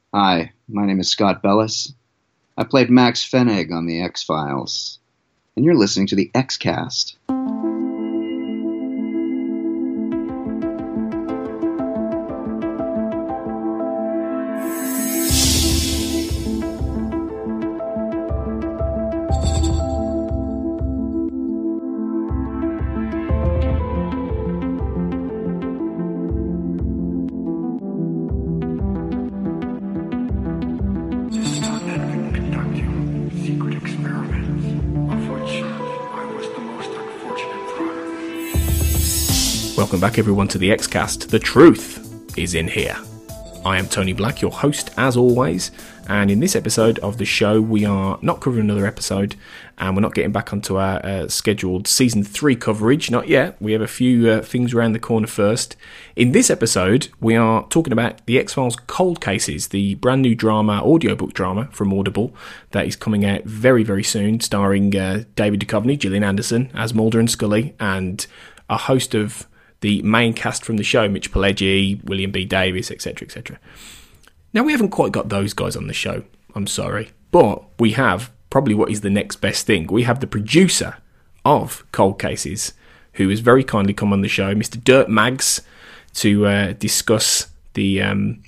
Hi, my name is Scott Bellis. I played Max Fennig on The X-Files, and you're listening to the X-Cast. Welcome back everyone to the X-Cast. The truth is in here. I am Tony Black, your host as always, and in this episode of the show we are not covering another episode and we're not getting back onto our scheduled Season 3 coverage, not yet. We have a few things around the corner first. In this episode we are talking about the X-Files Cold Cases, the brand new drama, audiobook drama from Audible that is coming out very, very soon, starring David Duchovny, Gillian Anderson as Mulder and Scully, and a host of the main cast from the show, Mitch Pileggi, William B. Davis, etc., etc. Now, we haven't quite got those guys on the show, I'm sorry, but we have probably what is the next best thing. We have the producer of Cold Cases, who has very kindly come on the show, Mr. Dirk Maggs, to discuss the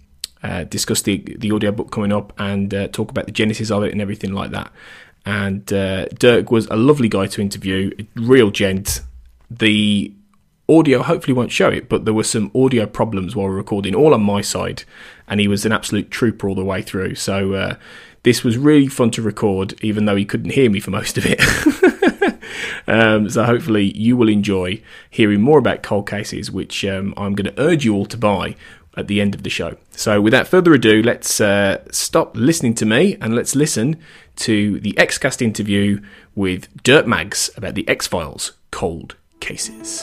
audiobook coming up and talk about the genesis of it and everything like that. And Dirk was a lovely guy to interview, a real gent. The audio hopefully won't show it, but there were some audio problems while we were recording, all on my side, and he was an absolute trooper all the way through. So this was really fun to record, even though he couldn't hear me for most of it. So hopefully you will enjoy hearing more about Cold Cases, which I'm going to urge you all to buy at the end of the show. So without further ado, let's stop listening to me and let's listen to the X-Cast interview with Dirk Maggs about the X-Files Cold Cases.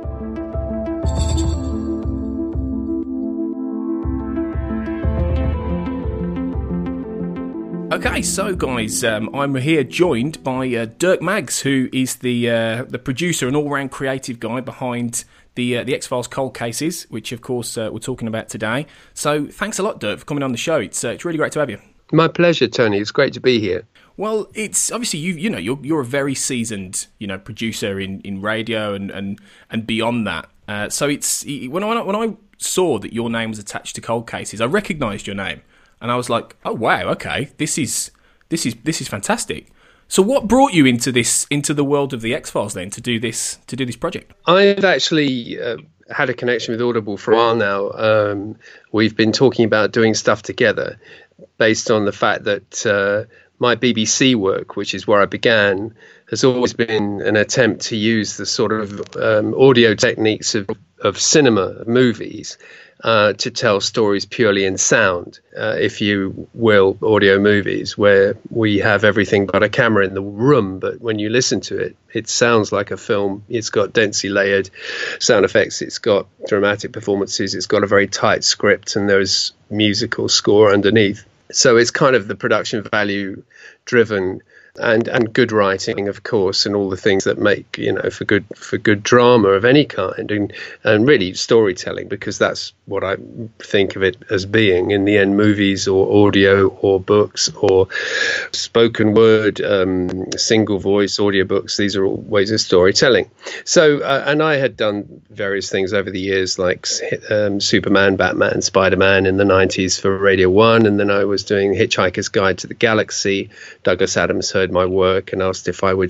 Okay, so guys, I'm here joined by Dirk Maggs, who is the producer and all-round creative guy behind the X-Files Cold Cases, which of course we're talking about today. So thanks a lot, Dirk, for coming on the show. It's really great to have you. My pleasure, Tony. It's great to be here. Well, it's obviously you're a very seasoned producer in radio and beyond that. So it's when I saw that your name was attached to Cold Cases, I recognised your name. And I was like, oh wow, okay, this is fantastic. So what brought you into the world of the X-Files then to do this project? I've actually had a connection with Audible for a while now. We've been talking about doing stuff together based on the fact that my BBC work, which is where I began, has always been an attempt to use the sort of audio techniques of cinema, of movies, to tell stories purely in sound, if you will, audio movies, where we have everything but a camera in the room, but when you listen to it, it sounds like a film. It's got densely layered sound effects, it's got dramatic performances, it's got a very tight script, and there's musical score underneath. So it's kind of the production value driven and good writing, of course, and all the things that make, for good drama of any kind, and really storytelling, because that's what I think of it as being in the end. Movies or audio or books or spoken word, single voice audiobooks, these are all ways of storytelling. So and I had done various things over the years, like Superman, Batman, Spider-Man in the 90s for Radio 1, and then I was doing Hitchhiker's Guide to the Galaxy. Douglas Adams heard my work and asked if I would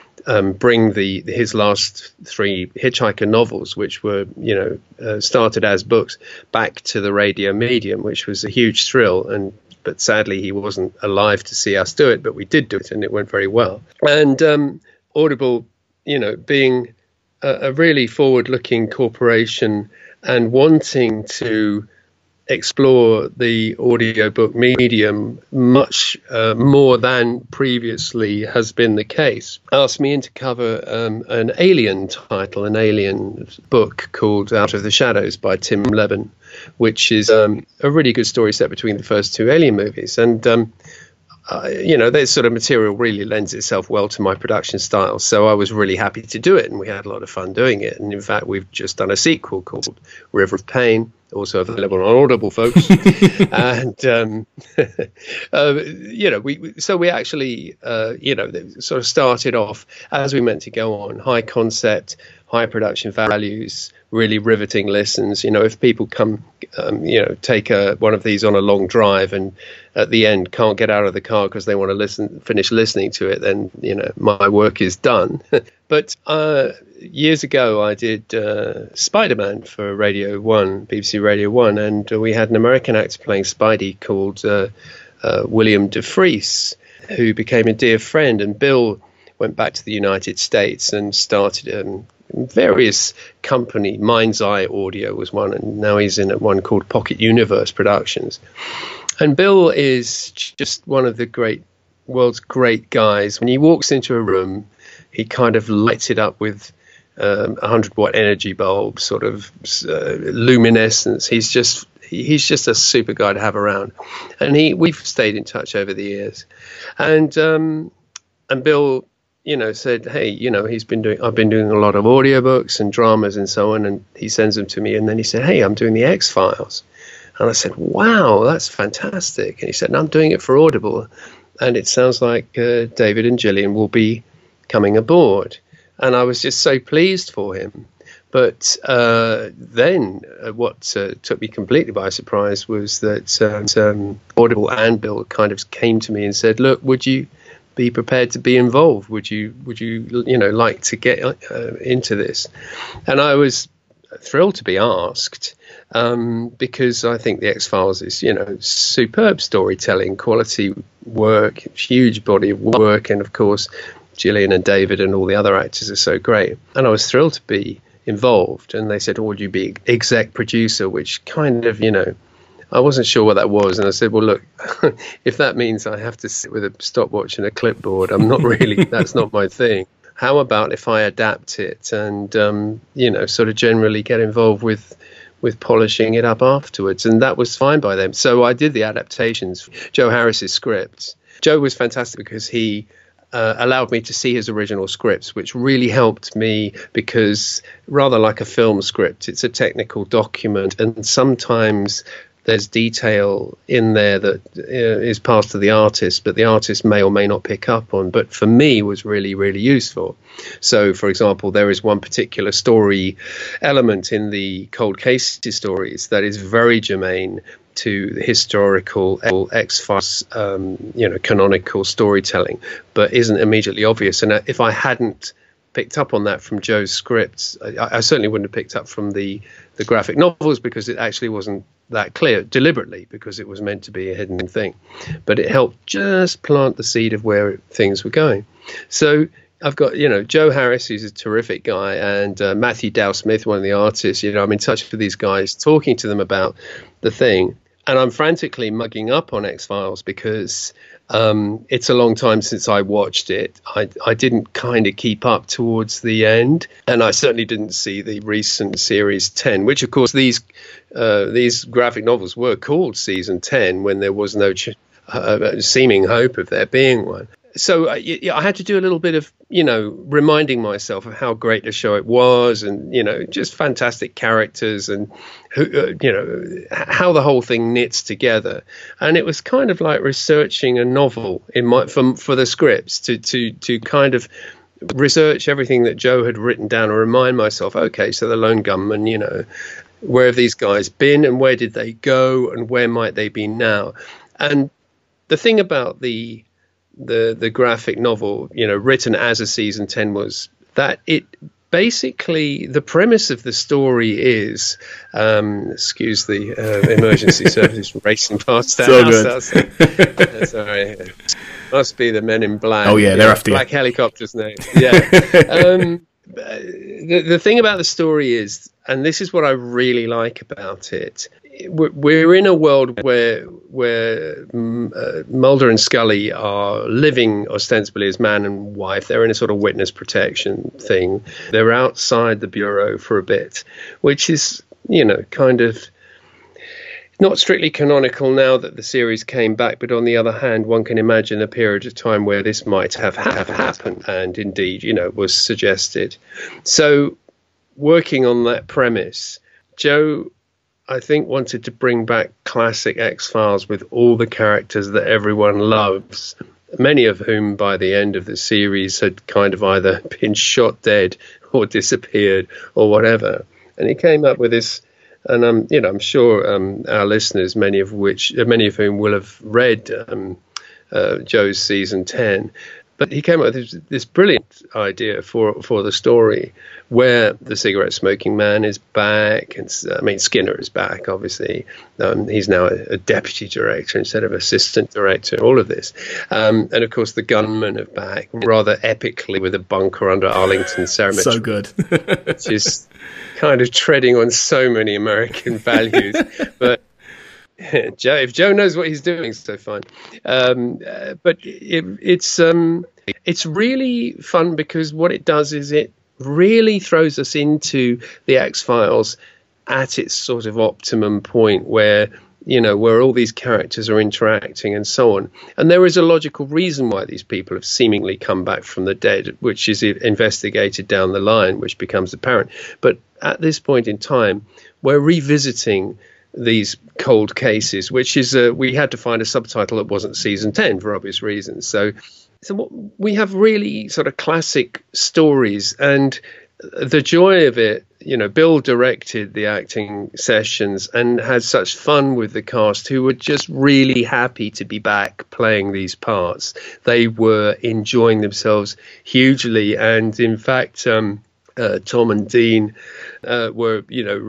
bring his last 3 Hitchhiker novels, which were started as books, back to the radio medium, which was a huge thrill. But sadly he wasn't alive to see us do it, but we did do it and it went very well. And Audible, being a really forward-looking corporation and wanting to explore the audiobook medium much more than previously has been the case, asked me in to cover an Alien title, an Alien book called Out of the Shadows by Tim Levin, which is a really good story set between the first 2 Alien movies. And this sort of material really lends itself well to my production style. So I was really happy to do it, and we had a lot of fun doing it. And in fact, we've just done a sequel called River of Pain, also available on Audible, folks. And we actually sort of started off as we meant to go on, high concept, high production values, really riveting listens. If people come, take one of these on a long drive and at the end can't get out of the car because they want to finish listening to it, then, my work is done. But years ago, I did Spider-Man for Radio 1, BBC Radio 1, and we had an American actor playing Spidey called William DeFries, who became a dear friend. And Bill went back to the United States and started various company. Mind's Eye Audio was one, and now he's in one called Pocket Universe Productions. And Bill is just one of the world's great guys. When he walks into a room, he kind of lights it up with 100-watt energy bulb, sort of luminescence. He's just a super guy to have around, and we've stayed in touch over the years. And Bill, said, hey, I've been doing a lot of audiobooks and dramas and so on, and he sends them to me. And then he said, hey, I'm doing the X-Files. And I said, wow, that's fantastic. And he said, I'm doing it for Audible, and it sounds like David and Gillian will be coming aboard. And I was just so pleased for him. But then what took me completely by surprise was that Audible and Bill kind of came to me and said, look, would you be prepared to be involved? Would you like to get into this? And I was thrilled to be asked, because I think the X-Files is, superb storytelling, quality work, huge body of work, and of course Gillian and David and all the other actors are so great. And I was thrilled to be involved. And they said, would you be exec producer, which kind of, I wasn't sure what that was. And I said, well, look, if that means I have to sit with a stopwatch and a clipboard, I'm not really, that's not my thing. How about if I adapt it and, sort of generally get involved with polishing it up afterwards? And that was fine by them. So I did the adaptations, Joe Harris's scripts. Joe was fantastic because he allowed me to see his original scripts, which really helped me, because rather like a film script, it's a technical document, and sometimes there's detail in there that is passed to the artist, but the artist may or may not pick up on. But for me, was really, really useful. So, for example, there is one particular story element in the Cold Cases stories that is very germane to the historical X-Files, canonical storytelling, but isn't immediately obvious. And if I hadn't picked up on that from Joe's scripts, I certainly wouldn't have picked up from the graphic novels, because it actually wasn't that clear, deliberately, because it was meant to be a hidden thing. But it helped just plant the seed of where things were going. So I've got, Joe Harris, who's a terrific guy, and Matthew Dow Smith, one of the artists. I'm in touch with these guys, talking to them about the thing. And I'm frantically mugging up on X-Files because it's a long time since I watched it. I didn't kind of keep up towards the end, and I certainly didn't see the recent Series 10, which, of course, these graphic novels were called Season 10 when there was no seeming hope of there being one. So I had to do a little bit of, reminding myself of how great a show it was, and, just fantastic characters, and, how the whole thing knits together. And it was kind of like researching a novel for the scripts, to kind of research everything that Joe had written down and remind myself, okay, so the Lone Gunmen, where have these guys been, and where did they go, and where might they be now? And the thing about the graphic novel, written as a Season 10, was that it basically, the premise of the story is, excuse the emergency services racing past the house. Good. Sorry, must be the Men in Black. Oh yeah, they're after black helicopters now. Yeah. The thing about the story is, and this is what I really like about it, we're in a world where Mulder and Scully are living ostensibly as man and wife. They're in a sort of witness protection thing. They're outside the bureau for a bit, which is, kind of not strictly canonical now that the series came back. But on the other hand, one can imagine a period of time where this might have happened, and indeed, was suggested. So working on that premise, Joe I think, wanted to bring back classic X-Files with all the characters that everyone loves, many of whom by the end of the series had kind of either been shot dead or disappeared or whatever. And he came up with this, and I'm sure our listeners, many of whom will have read Joe's season 10. But he came up with this brilliant idea for the story, where the cigarette smoking man is back, and Skinner is back. Obviously, he's now a deputy director instead of assistant director. All of this, and of course, the gunmen are back, rather epically, with a bunker under Arlington Cemetery. So good, which is kind of treading on so many American values, but. Joe, if Joe knows what he's doing, so fine. But it's really fun, because what it does is it really throws us into the X-Files at its sort of optimum point, where all these characters are interacting and so on. And there is a logical reason why these people have seemingly come back from the dead, which is investigated down the line, which becomes apparent. But at this point in time, we're revisiting these cold cases, which is we had to find a subtitle that wasn't season 10 for obvious reasons. So we have really sort of classic stories, and the joy of it, Bill directed the acting sessions and had such fun with the cast, who were just really happy to be back playing these parts. They were enjoying themselves hugely, and in fact Tom and Dean were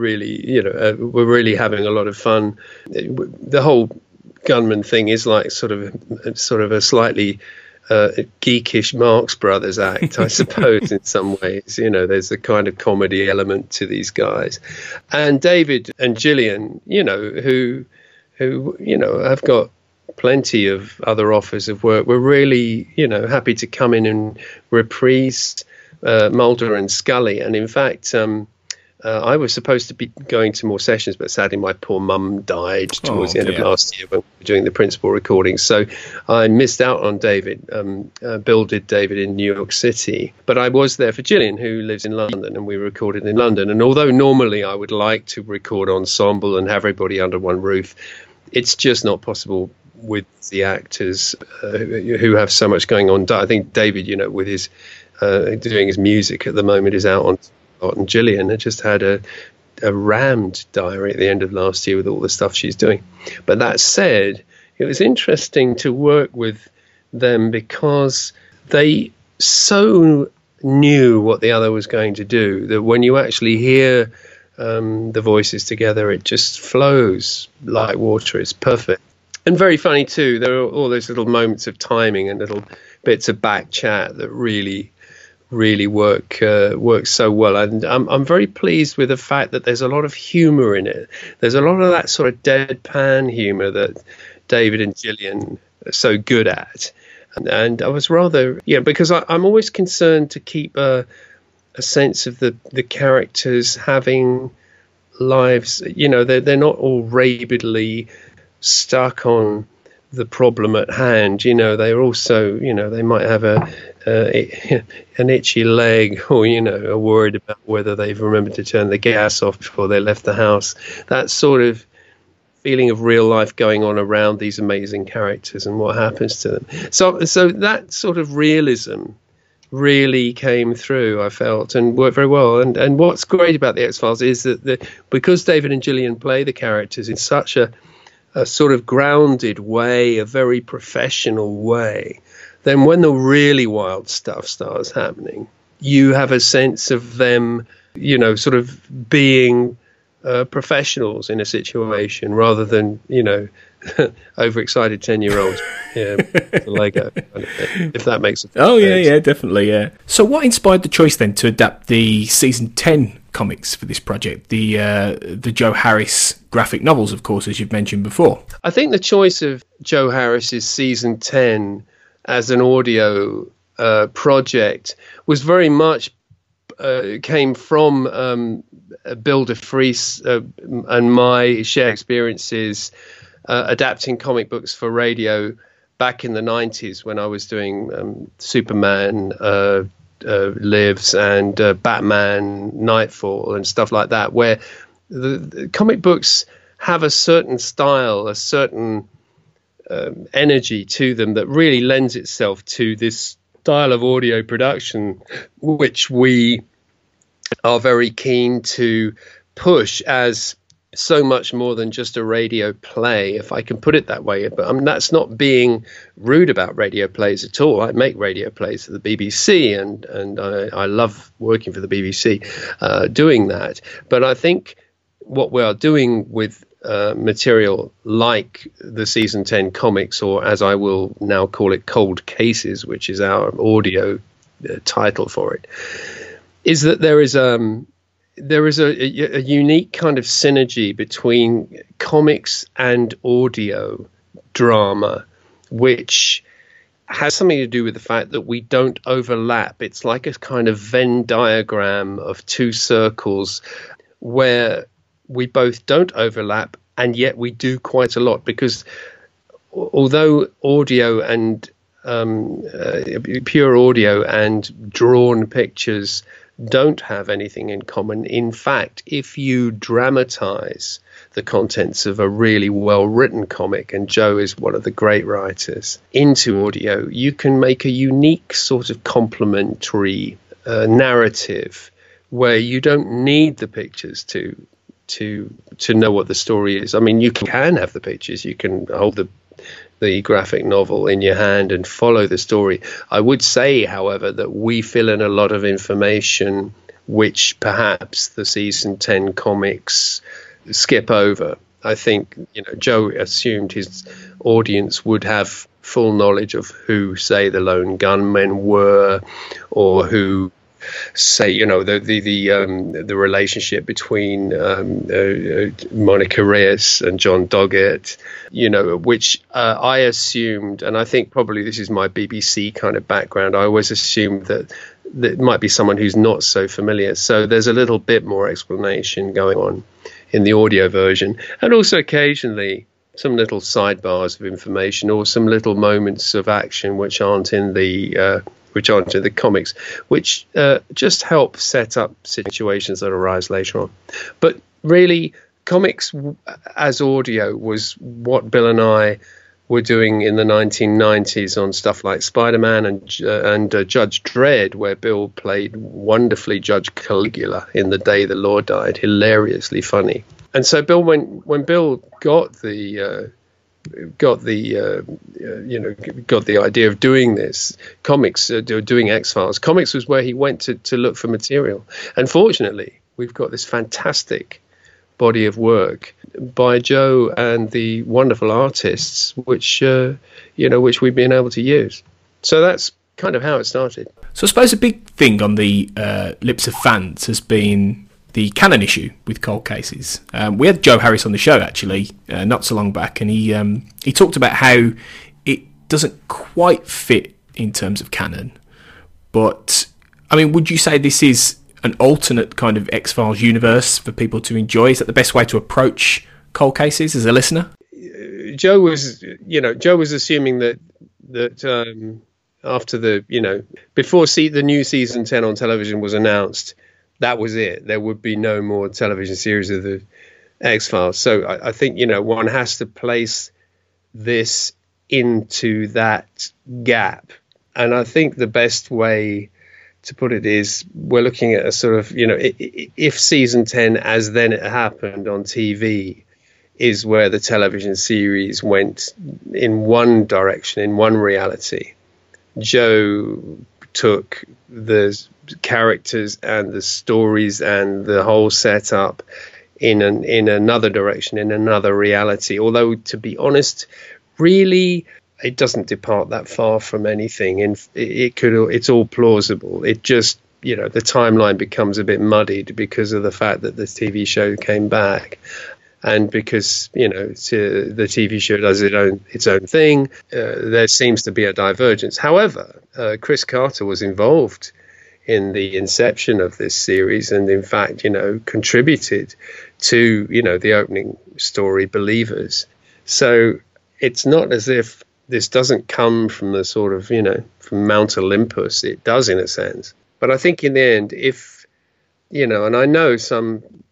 really having a lot of fun. The whole gunman thing is like sort of a slightly geekish Marx Brothers act, I suppose, in some ways. There's a kind of comedy element to these guys, and David and Gillian, who have got plenty of other offers of work, were really happy to come in and reprise Mulder and Scully. And in fact, I was supposed to be going to more sessions, but sadly my poor mum died towards the end of last year when we were doing the principal recordings. So I missed out on David. Bill did David in New York City. But I was there for Gillian, who lives in London, and we recorded in London. And although normally I would like to record ensemble and have everybody under one roof, it's just not possible with the actors who have so much going on. I think David, with his doing his music at the moment, is out on spot, and Gillian had just had a rammed diary at the end of last year with all the stuff she's doing. But that said, it was interesting to work with them because they so knew what the other was going to do that when you actually hear the voices together, it just flows like water. It's perfect. And very funny too. There are all those little moments of timing and little bits of back chat that really work so well. And I'm very pleased with the fact that there's a lot of humor in it. There's a lot of that sort of deadpan humor that David and Gillian are so good at. And I was rather, because I'm always concerned to keep a sense of the characters having lives. They're not all rabidly stuck on the problem at hand. They're also, they might have an itchy leg, or are worried about whether they've remembered to turn the gas off before they left the house. That sort of feeling of real life going on around these amazing characters and what happens to them. So that sort of realism really came through, I felt, and worked very well. And what's great about the X-Files is that because David and Gillian play the characters in such a sort of grounded way, a very professional way, then when the really wild stuff starts happening, you have a sense of them, sort of being professionals in a situation rather than, overexcited 10-year-olds. Lego, if that makes sense. Oh, yeah, definitely, yeah. So what inspired the choice then to adapt the season 10 comics for this project? The Joe Harris graphic novels, of course, as you've mentioned before. I think the choice of Joe Harris's season 10 as an audio project was very much came from Bill DeFries and my shared experiences adapting comic books for radio back in the 90s when I was doing Superman Lives and Batman Nightfall and stuff like that, where the comic books have a certain style, a certain energy to them that really lends itself to this style of audio production, which we are very keen to push as so much more than just a radio play, if I can put it that way. But that's not being rude about radio plays at all. I make radio plays for the BBC, and I love working for the BBC doing that. But I think what we are doing with material like the season 10 comics, or as I will now call it, Cold Cases, which is our audio title for it, is that there is a unique kind of synergy between comics and audio drama, which has something to do with the fact that we don't overlap. It's like a kind of Venn diagram of two circles where we both don't overlap, and yet we do quite a lot, because although audio and pure audio and drawn pictures don't have anything in common. In fact, if you dramatize the contents of a really well-written comic, and Joe is one of the great writers, into audio, you can make a unique sort of complementary narrative where you don't need the pictures to know what the story is. I mean, you can have the pictures, you can hold the graphic novel in your hand and follow the story. I would say, however, that we fill in a lot of information which perhaps the season 10 comics skip over. I think, Joe assumed his audience would have full knowledge of who, say, the lone gunmen were, or who, say, the relationship between Monica Reyes and John Doggett, which I assumed, and I think probably this is my BBC kind of background, I always assumed that it might be someone who's not so familiar. So there's a little bit more explanation going on in the audio version, and also occasionally some little sidebars of information or some little moments of action which aren't in the comics, which just help set up situations that arise later on. But really, comics as audio was what Bill and I were doing in the 1990s on stuff like Spider-Man and Judge Dredd, where Bill played wonderfully Judge Caligula in The Day the Lord Died, hilariously funny. And so Bill, when Bill got the idea of doing this comics, doing X-Files, comics was where he went to look for material. And fortunately, we've got this fantastic body of work by Joe and the wonderful artists, which we've been able to use. So that's kind of how it started. So I suppose a big thing on the lips of fans has been the canon issue with Cold Cases. We had Joe Harris on the show, actually, not so long back, and he talked about how it doesn't quite fit in terms of canon. But, I mean, would you say this is an alternate kind of X-Files universe for people to enjoy? Is that the best way to approach Cold Cases as a listener? Joe was assuming that after before the new season 10 on television was announced, that was it. There would be no more television series of the X-Files. So I think, one has to place this into that gap. And I think the best way to put it is we're looking at a sort of, if season 10, as then it happened on TV, is where the television series went in one direction, in one reality, Joe took the characters and the stories and the whole setup in another direction, in another reality. Although, to be honest, really, it doesn't depart that far from anything. It's all plausible. It just, the timeline becomes a bit muddied because of the fact that the TV show came back. And because, the TV show does its own thing, there seems to be a divergence. However, Chris Carter was involved in the inception of this series and, in fact, contributed to, the opening story, Believers. So it's not as if this doesn't come from the sort of, from Mount Olympus. It does in a sense. But I think in the end, if, and I know some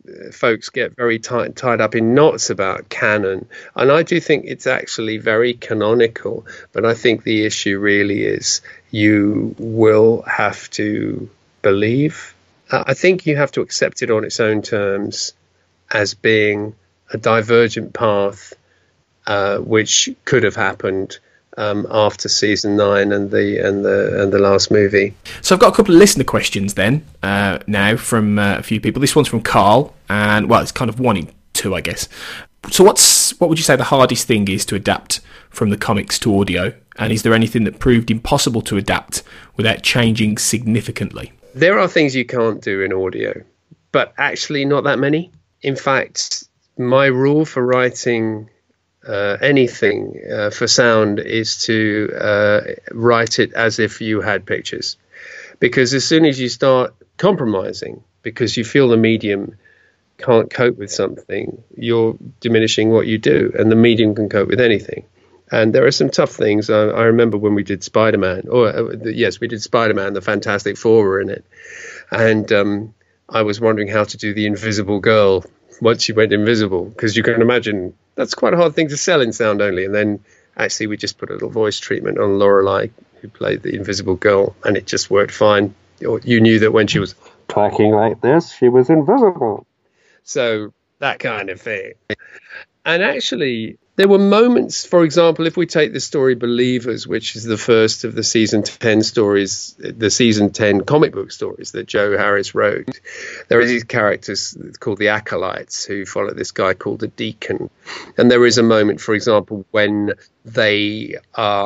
folks get very tied up in knots about canon, and I do think it's actually very canonical, but I think the issue really is you will have to believe. I think you have to accept it on its own terms as being a divergent path, which could have happened after season 9 and the last movie. So I've got a couple of listener questions then now from a few people. This one's from Carl, and well, it's kind of one in two, I guess. So what would you say the hardest thing is to adapt from the comics to audio, and is there anything that proved impossible to adapt without changing significantly? There are things you can't do in audio, but actually not that many. In fact, my rule for writing anything for sound is to write it as if you had pictures, because as soon as you start compromising because you feel the medium can't cope with something, you're diminishing what you do, and the medium can cope with anything. And there are some tough things. I remember when we did Spider-Man, we did Spider-Man, the Fantastic Four were in it, and I was wondering how to do the Invisible Girl once she went invisible, because you can imagine that's quite a hard thing to sell in sound only. And then actually we just put a little voice treatment on Lorelei, who played the Invisible Girl, and it just worked fine. You knew that when she was talking like this, she was invisible. So that kind of thing. And actually, there were moments, for example, if we take the story Believers, which is the first of the season 10 stories, the season 10 comic book stories that Joe Harris wrote, there are these characters called the Acolytes who follow this guy called the Deacon. And there is a moment, for example, when they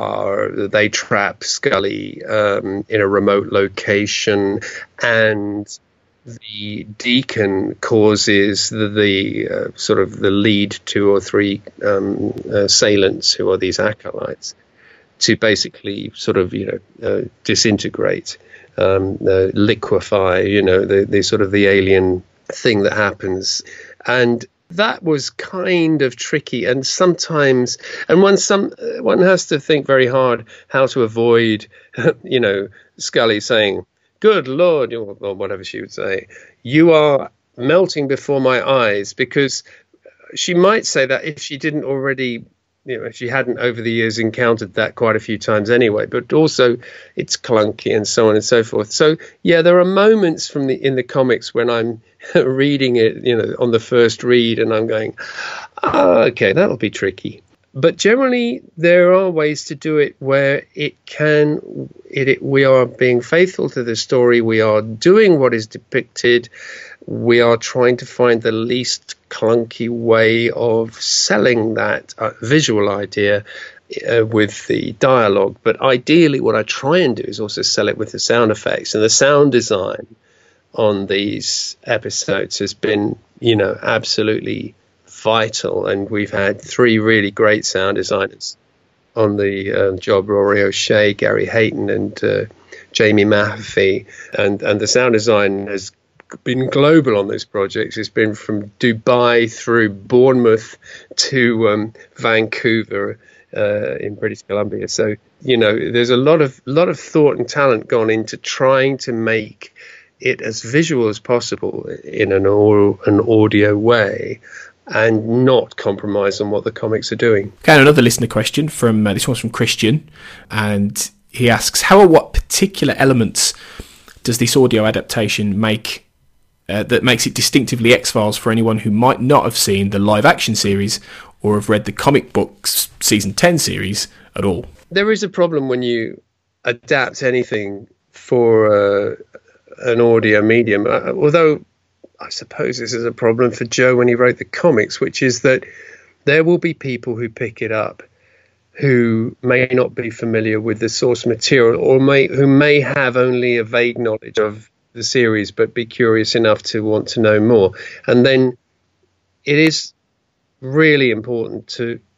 trap Scully in a remote location, and the Deacon causes the sort of the lead 2 or 3 assailants, who are these acolytes, to basically sort of disintegrate, liquefy, the sort of the alien thing that happens. And that was kind of tricky, and sometimes, and one has to think very hard how to avoid, Scully saying, "Good Lord," or whatever she would say, "you are melting before my eyes," because she might say that if she didn't already, if she hadn't over the years encountered that quite a few times anyway, but also it's clunky and so on and so forth. So yeah, there are moments in the comics when I'm reading it, on the first read, and I'm going, okay, that'll be tricky. But generally, there are ways to do it where we are being faithful to the story. We are doing what is depicted. We are trying to find the least clunky way of selling that visual idea with the dialogue. But ideally, what I try and do is also sell it with the sound effects. And the sound design on these episodes has been, absolutely vital, and we've had 3 really great sound designers on the job: Rory O'Shea, Gary Hayton, and Jamie Mahaffey, and the sound design has been global on those projects. It's been from Dubai through Bournemouth to Vancouver in British Columbia. So there's a lot of thought and talent gone into trying to make it as visual as possible in an audio way, and not compromise on what the comics are doing. Okay, and another listener question from this one's from Christian, and he asks, how or what particular elements does this audio adaptation make that makes it distinctively X-Files for anyone who might not have seen the live action series or have read the comic books season 10 series at all? There is a problem when you adapt anything for an audio medium, although I suppose this is a problem for Joe when he wrote the comics, which is that there will be people who pick it up who may not be familiar with the source material, or who may have only a vague knowledge of the series but be curious enough to want to know more. And then it is really important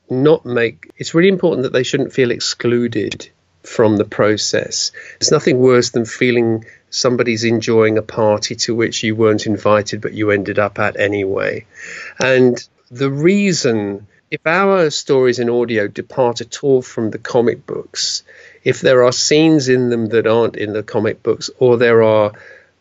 it's really important that they shouldn't feel excluded from the process. There's nothing worse than feeling somebody's enjoying a party to which you weren't invited but you ended up at anyway. And the reason, if our stories in audio depart at all from the comic books, if there are scenes in them that aren't in the comic books, or there are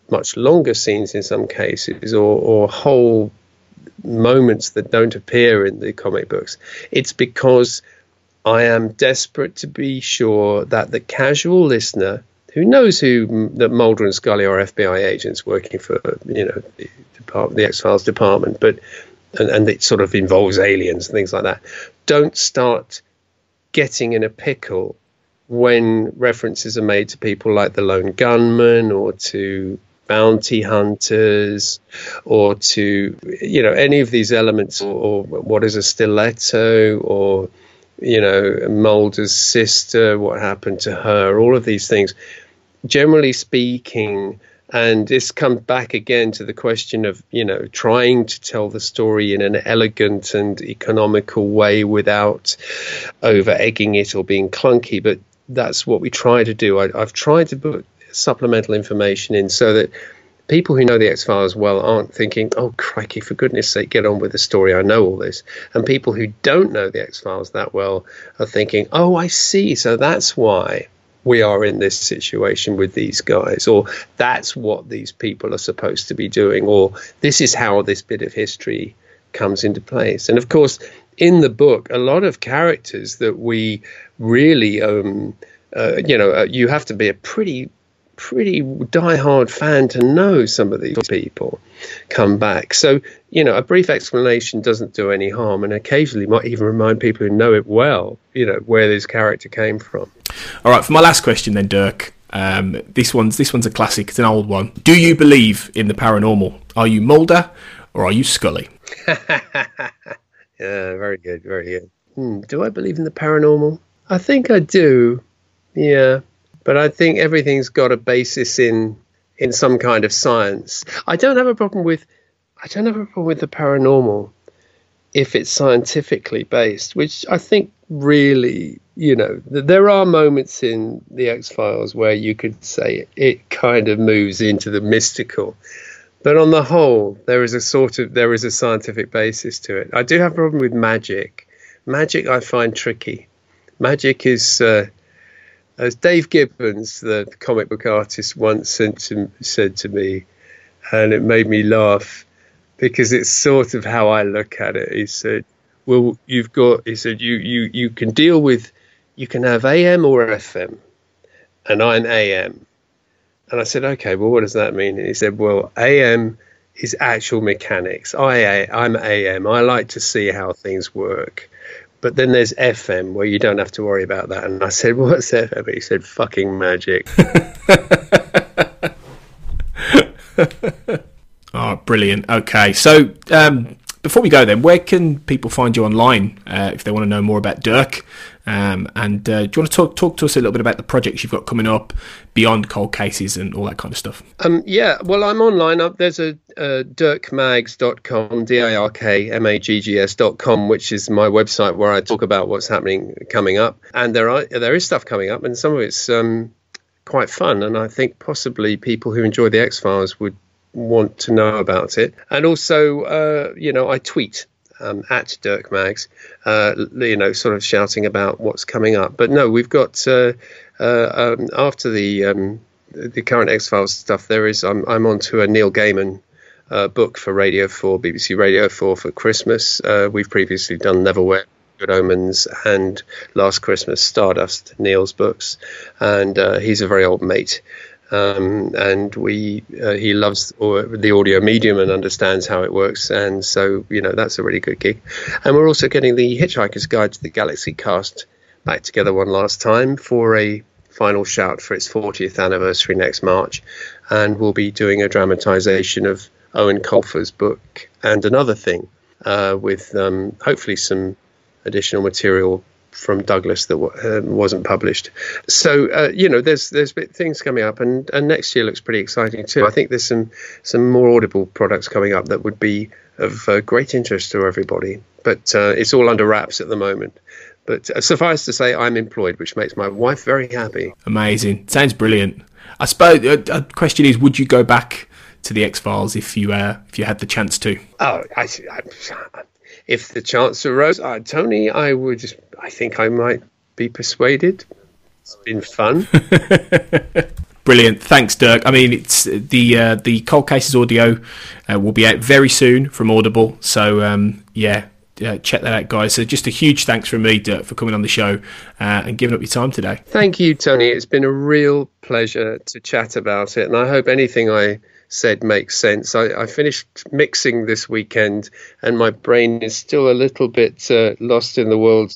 much longer scenes in some cases, or whole moments that don't appear in the comic books, it's because I am desperate to be sure that the casual listener who knows that Mulder and Scully are FBI agents working for, the X-Files department, and it sort of involves aliens and things like that, don't start getting in a pickle when references are made to people like the Lone Gunman, or to bounty hunters, or to any of these elements, or what is a stiletto, or Mulder's sister, what happened to her, all of these things. Generally speaking, and this comes back again to the question of trying to tell the story in an elegant and economical way without over egging it or being clunky, but that's what we try to do. I've tried to put supplemental information in so that people who know the X-Files well aren't thinking, oh, crikey, for goodness sake, get on with the story, I know all this. And people who don't know the X-Files that well are thinking, oh, I see, so that's why we are in this situation with these guys, or that's what these people are supposed to be doing, or this is how this bit of history comes into place. And of course, in the book, a lot of characters that we really, you have to be a pretty diehard fan to know some of these people come back. So, a brief explanation doesn't do any harm, and occasionally might even remind people who know it well, where this character came from. All right, for my last question then, Dirk, this one's a classic. It's an old one. Do you believe in the paranormal? Are you Mulder or are you Scully? Yeah, very good, very good. Do I believe in the paranormal? I think I do, yeah. But I think everything's got a basis in some kind of science. I don't have a problem with the paranormal if it's scientifically based, which I think really, there are moments in the X-Files where you could say it kind of moves into the mystical. But on the whole, there is a scientific basis to it. I do have a problem with magic. Magic I find tricky. Magic is, as Dave Gibbons, the comic book artist, once said to me, and it made me laugh because it's sort of how I look at it. He said, well, you can deal with, you can have AM or FM, and I'm AM. And I said, okay, well, what does that mean? And he said, well, AM is actual mechanics. I'm AM. I like to see how things work. But then there's FM where you don't have to worry about that. And I said, well, what's FM? He said, fucking magic. Oh, brilliant. Okay, so before we go then, where can people find you online if they want to know more about Dirk? And do you want to talk to us a little bit about the projects you've got coming up beyond Cold Cases and all that kind of stuff? Yeah, well, I'm online. There's a dirkmaggs.com, dirkmaggs.com, which is my website where I talk about what's coming up. And there is stuff coming up, and some of it's quite fun. And I think possibly people who enjoy the X-Files would want to know about it. And also, I tweet at Dirk Maggs, sort of shouting about what's coming up. But no, we've got after the current X-Files stuff, I'm onto a Neil Gaiman book for Radio 4, BBC Radio 4 for Christmas. We've previously done Neverwhere, Good Omens, and Last Christmas, Stardust, Neil's books, and he's a very old mate. And he loves the audio medium and understands how it works, and so that's a really good gig. And we're also getting the Hitchhiker's Guide to the Galaxy cast back together one last time for a final shout for its 40th anniversary next March, and we'll be doing a dramatization of Owen Colfer's book And Another Thing, with hopefully some additional material from Douglas that wasn't published. So there's things coming up, and next year looks pretty exciting too. I think there's some more Audible products coming up that would be of great interest to everybody, but it's all under wraps at the moment. But suffice to say, I'm employed, which makes my wife very happy. Amazing. Sounds brilliant. I suppose a question is, would you go back to the X-Files if you had the chance to? Oh, if the chance arose, Tony, I think I might be persuaded. It's been fun. Brilliant. Thanks, Dirk. I mean, it's the Cold Cases audio will be out very soon from Audible. So, check that out, guys. So just a huge thanks from me, Dirk, for coming on the show and giving up your time today. Thank you, Tony. It's been a real pleasure to chat about it. And I hope anything I said makes sense. I finished mixing this weekend and my brain is still a little bit lost in the worlds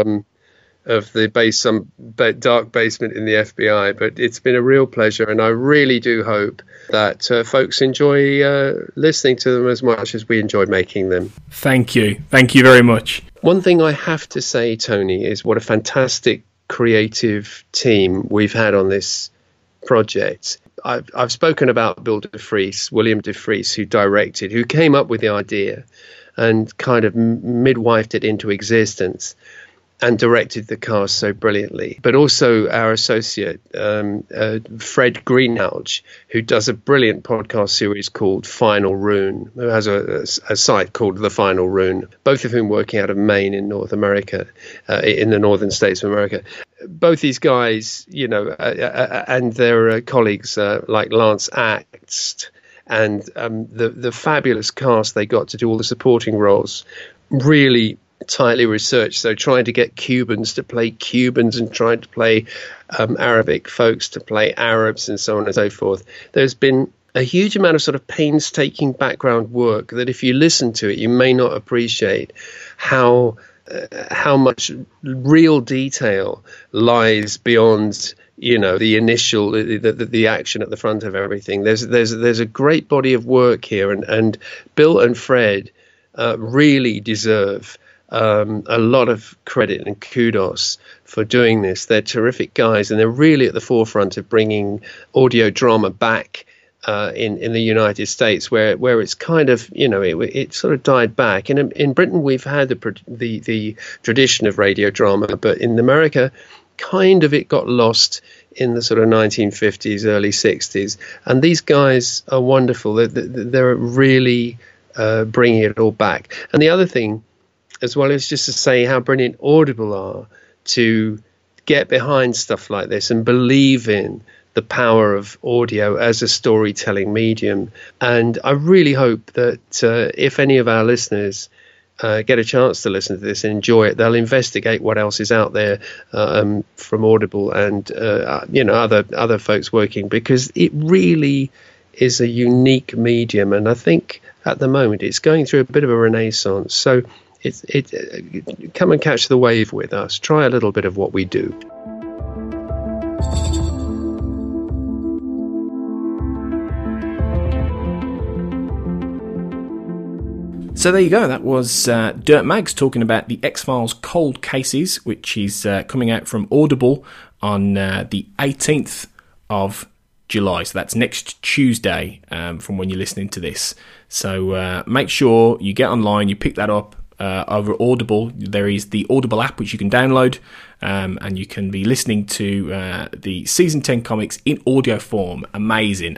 of some dark basement in the FBI, but it's been a real pleasure, and I really do hope that folks enjoy listening to them as much as we enjoyed making them. Thank you very much. One thing I have to say, Tony, is what a fantastic creative team we've had on this project. I've spoken about William de Vries, who came up with the idea and kind of midwifed it into existence and directed the cast so brilliantly, but also our associate, Fred Greenhalgh, who does a brilliant podcast series called Final Rune, who has a site called The Final Rune, both of whom working out of Maine in North America, in the northern states of America. Both these guys, and their colleagues like Lance Axt, and the fabulous cast they got to do all the supporting roles, really tightly researched. So trying to get Cubans to play Cubans and trying to play Arabic folks to play Arabs and so on and so forth. There's been a huge amount of sort of painstaking background work that if you listen to it, you may not appreciate how much real detail lies beyond the initial the action at the front of everything. There's a great body of work here, and Bill and Fred really deserve a lot of credit and kudos for doing this. They're terrific guys, and they're really at the forefront of bringing audio drama back in the United States, where it's kind of it sort of died back. And in Britain, we've had the tradition of radio drama, but in America, kind of it got lost in the sort of 1950s, early 60s. And these guys are wonderful. They're really bringing it all back. And the other thing as well is just to say how brilliant Audible are to get behind stuff like this and believe in the power of audio as a storytelling medium. And I really hope that if any of our listeners get a chance to listen to this and enjoy it, they'll investigate what else is out there from Audible and other folks working, because it really is a unique medium. And I think at the moment it's going through a bit of a renaissance. So come and catch the wave with us. Try a little bit of what we do. So there you go. That was Dirk Maggs talking about the X-Files Cold Cases, which is coming out from Audible on the 18th of July. So that's next Tuesday from when you're listening to this. So make sure you get online, you pick that up. Over Audible, there is the Audible app which you can download, and you can be listening to the season 10 comics in audio form. Amazing.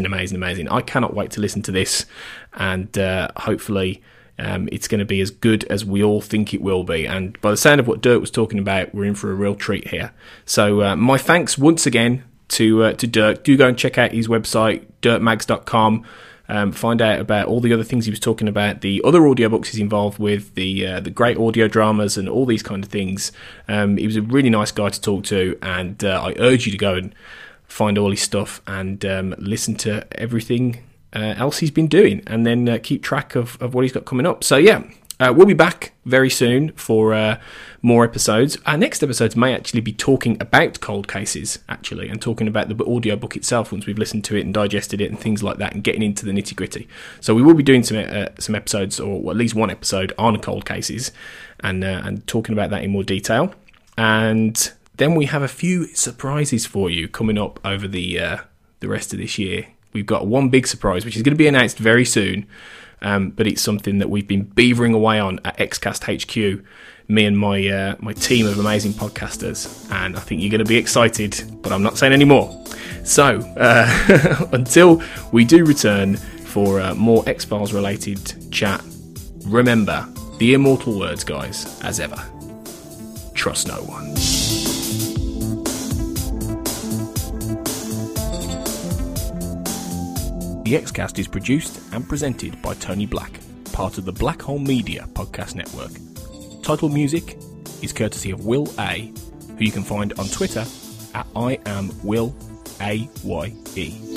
I cannot wait to listen to this, and hopefully it's going to be as good as we all think it will be. And by the sound of what Dirk was talking about, we're in for a real treat here. So my thanks once again to Dirk. Do go and check out his website, dirkmaggs.com. Find out about all the other things he was talking about, the other audiobooks he's involved with, the great audio dramas and all these kind of things. He was a really nice guy to talk to, and I urge you to go and find all his stuff and listen to everything else he's been doing, and then keep track of what he's got coming up. So yeah, we'll be back very soon for more episodes. Our next episodes may actually be talking about Cold Cases, actually, and talking about the audiobook itself once we've listened to it and digested it and things like that, and getting into the nitty-gritty. So we will be doing some episodes, or at least one episode on Cold Cases, and talking about that in more detail. And then we have a few surprises for you coming up over the rest of this year. We've got one big surprise, which is going to be announced very soon. But it's something that we've been beavering away on at XCast HQ, me and my team of amazing podcasters, and I think you're going to be excited, but I'm not saying any more. So until we do return for more X-Files related chat, remember the immortal words, guys, as ever: trust no one. The Xcast is produced and presented by Tony Black, part of the Black Hole Media podcast network. Title music is courtesy of Will A, who you can find on Twitter at IamWillAYE.